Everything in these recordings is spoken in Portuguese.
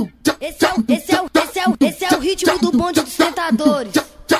Esse é o ritmo do bonde dos tentadores.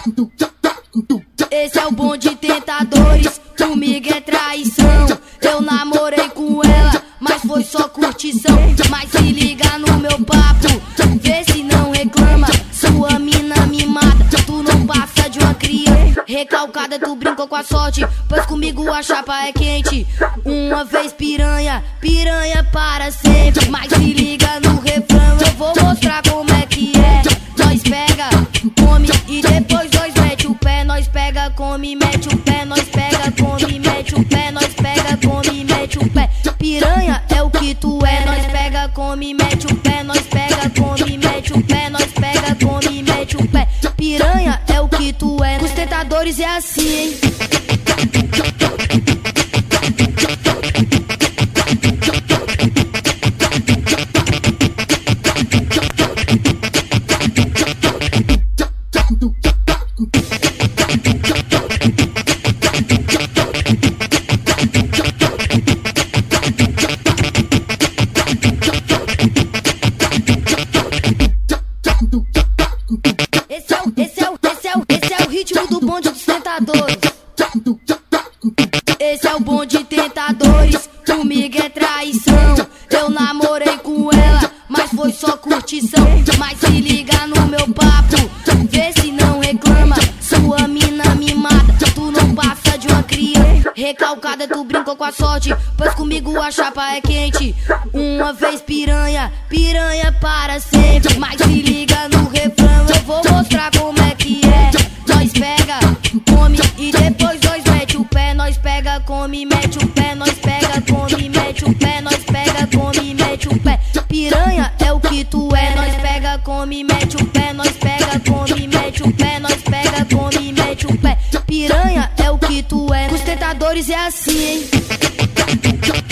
Esse é o bonde tentadores. Comigo é traição. Eu namorei com ela, mas foi só curtição. Mas se liga no meu papo, vê se não reclama. Sua mina mimada, tu não passa de uma cria. Recalcada, tu brincou com a sorte, pois comigo a chapa é quente. Uma vez piranha, piranha para sempre. Mas se liga no refrão, eu vou mostrar como é que é. Nós pega, come e depois nós mete o pé. Nós pega, come, mete o pé. Nós pega, come, mete o pé. Nós pega, come, mete o pé. Piranha é o que tu é. Nós pega, come, mete o pé. Nós pega, come, mete o pé. Nós pega, come, mete o pé. Piranha é o que tu é. Os tentadores é assim, hein? Esse é o ritmo do bonde dos tentadores. Esse é o bonde tentadores. Comigo é traição. Eu namorei com ela, mas foi só curtição. Mas se liga no meu papo, vê se não reclama. Sua mina mimada, tu não passa de uma cria. Recalcada, tu brincou com a sorte, pois comigo a chapa é quente. Uma vez piranha, piranha para sempre. Mas se liga no refrão, eu vou mostrar como é que é. Nós pega, come e depois nós mete o pé. Nós pega, come, mete o pé. Nós pega, come, mete o pé. Nós pega, come, mete o pé. Piranha é o que tu é. Nós pega, come, mete o pé. Nós pega, come, mete o pé. Nós pega, come, mete o pé. Piranha é o que tu é. Os tentadores é assim, hein?